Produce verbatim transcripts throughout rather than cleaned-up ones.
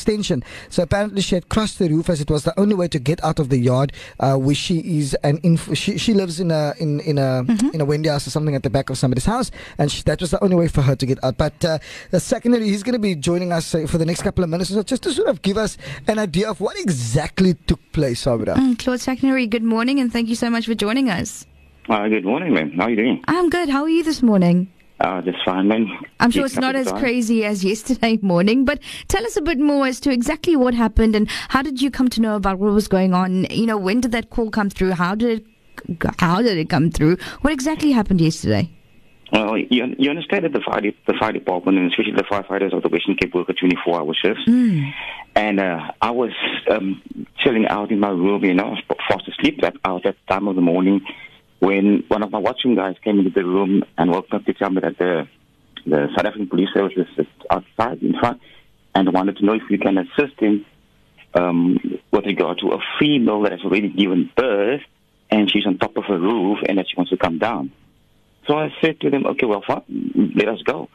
extension. So apparently she had crossed the roof as it was the only way to get out of the yard, uh, where she is an inf- she she lives in a in in a mm-hmm. in a Wendy house or something at the back of somebody's house, and she, that was the only way for her to get out. But uh, the secondary, he's going to be joining us uh, for the next couple of minutes, so just to sort of give us an idea of what exactly took place, Sabra. Mm, Claude Secondary, good morning, and thank you so much for joining us. Uh, good morning, ma'am. How are you doing? I'm good. How are you this morning? Uh, just fine, man. I'm sure it's not as crazy as yesterday morning, but tell us a bit more as to exactly what happened and how did you come to know about what was going on? You know, when did that call come through? How did it, how did it come through? What exactly happened yesterday? Well, you, you understand that the fire, the fire department, and especially the firefighters of the Western Cape, work a twenty-four hour shifts. Mm. And uh, I was um, chilling out in my room, you know, fast asleep at, out at that time of the morning, when one of my watching guys came into the room and woke up to tell me that the, the South African Police Service is outside in front and wanted to know if you can assist him um, with regard to a female that has already given birth and she's on top of a roof and that she wants to come down. So I said to them, okay, well, fine, let us go.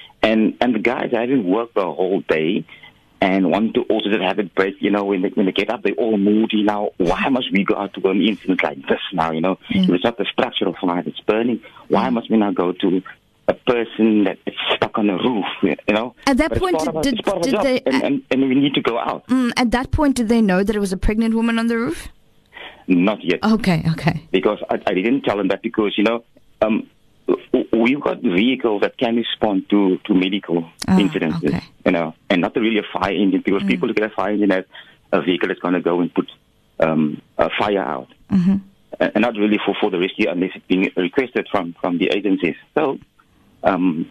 And and the guys hadn't worked the whole day and wanted to also just have a break, you know, when they, when they get up, they're all moody now. Why must we go out to an incident like this now, you know? Mm. It's not the structure of fire that's burning. Why must we now go to a person that is stuck on a roof, you know? At that but point, our, did, did, did they... And, and, and we need to go out. Mm, at that point, did they know that it was a pregnant woman on the roof? Not yet. Okay, okay. Because I, I didn't tell them that because, you know, um, we've got vehicles that can respond to, to medical oh, incidents, okay. you know, and not really a fire engine, because mm. people look at a fire engine as a vehicle that's going to go and put um, a fire out, mm-hmm. and, and not really for, for the rescue unless it's being requested from, from the agencies. So um,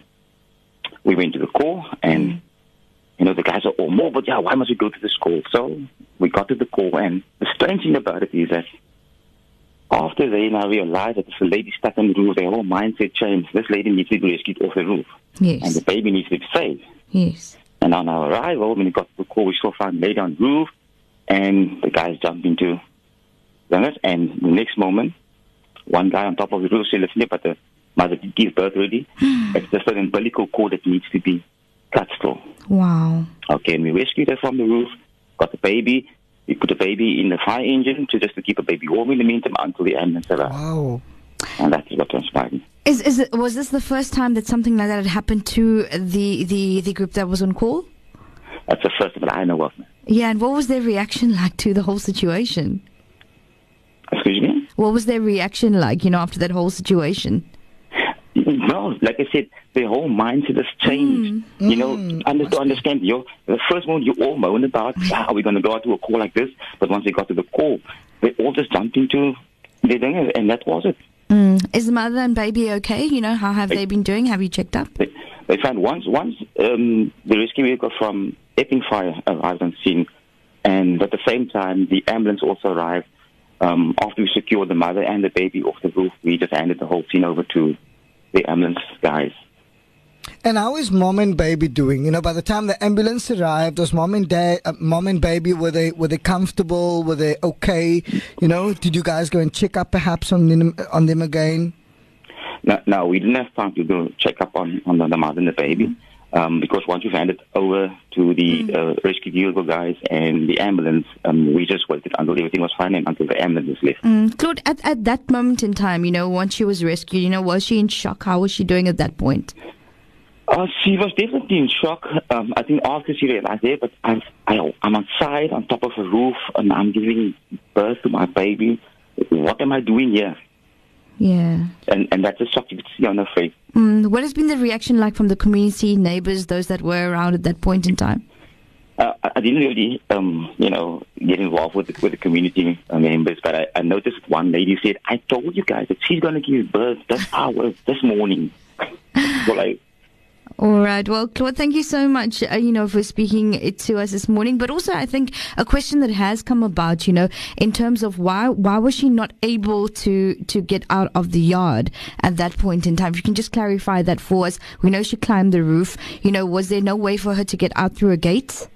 we went to the call, and, mm. you know, the guys are all more, but yeah, why must we go to this call? So we got to the call, and the strange thing about it is that after they now realize that there's a lady stuck on the roof, their whole mindset changed. This lady needs to be rescued off the roof. Yes. And the baby needs to be saved. Yes. And on our arrival, when we got the call, we still found the lady on the roof, and the guys jumped into the nest. And the next moment, one guy on top of the roof said, listen, but the mother did give birth already. It's just an umbilical cord that needs to be cut still. Wow. Okay, and we rescued her from the roof, got the baby. We put the baby in the fire engine to just to keep the baby warm in the meantime until the ambulance arrived. Wow. And that is what transpired. Is is it, was this the first time that something like that had happened to the, the, the group that was on call? That's the first that I know of. Yeah, and what was their reaction like to the whole situation? Excuse me? What was their reaction like, you know, after that whole situation? No, like I said, the whole mindset has changed. Mm. You know, mm. under, to understand, you the first moment you all moaned about, ah, are we going to go out to a call like this? But once they got to the call, they all just jumped into the thing, and that was it. Mm. Is the mother and baby okay? You know, how have they, they been doing? Have you checked up? They, they found once, once um, the rescue vehicle from Epping Fire arrived on scene, and at the same time, the ambulance also arrived. Um, after we secured the mother and the baby off the roof, we just handed the whole scene over to the ambulance guys. And how is mom and baby doing? You know, by the time the ambulance arrived, was mom and dad, uh, mom and baby, were they were they comfortable? Were they okay? You know, did you guys go and check up perhaps on them on them again? No, no, we didn't have time to go check up on, on the mother and the baby, um, because once we've handed over to the mm. uh, rescue vehicle guys and the ambulance, um, we just waited until everything was fine and until the ambulance left. Mm. Claude, at, at that moment in time, you know, once she was rescued, you know, was she in shock? How was she doing at that point? Uh, she was definitely in shock. Um, I think after she realized it, but I'm, I, I'm outside on top of a roof and I'm giving birth to my baby. What am I doing here? Yeah. And and that's a shock you could see on her face. Mm, what has been the reaction like from the community, neighbors, those that were around at that point in time? Uh, I didn't really, um, you know, get involved with the, with the community members, but I, I noticed one lady said, I told you guys that she's going to give birth this hour, this morning. Well, I... All right. Well, Claude, thank you so much, uh, you know, for speaking to us this morning. But also, I think a question that has come about, you know, in terms of why why was she not able to to get out of the yard at that point in time? If you can just clarify that for us. We know she climbed the roof. You know, was there no way for her to get out through a gate?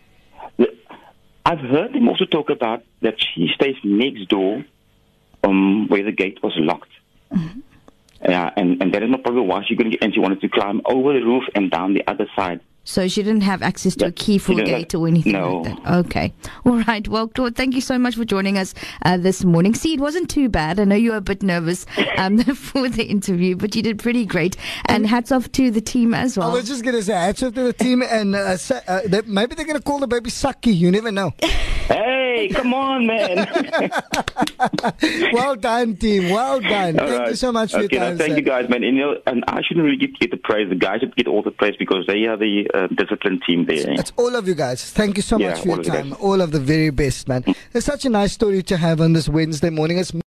I've heard them also talk about that she stays next door, um, where the gate was locked. Mm-hmm. Yeah, and, and that is not probably why she couldn't get, and she wanted to climb over the roof and down the other side So she didn't have access to Yeah, a key for she a didn't gate have- or anything no. like that. Okay. All right. Well, Claude, thank you so much for joining us uh, this morning. See, it wasn't too bad. I know you were a bit nervous um, for the interview, but you did pretty great. And hats off to the team as I well. was just going to say, hats off to the team, and uh, sa- uh, they, maybe they're going to call the baby Saki. You never know. Hey, come on, man. Well done, team. Well done. All Thank right. you so much for okay, your no, time, thank sir. you guys, man. And, you know, and I shouldn't really get, get the praise. The guys should get all the praise because they are the uh, disciplined team there. It's all of you guys. Thank you so Yeah, much for all your of you time. guys. All of the very best, man. It's such a nice story to have on this Wednesday morning. It's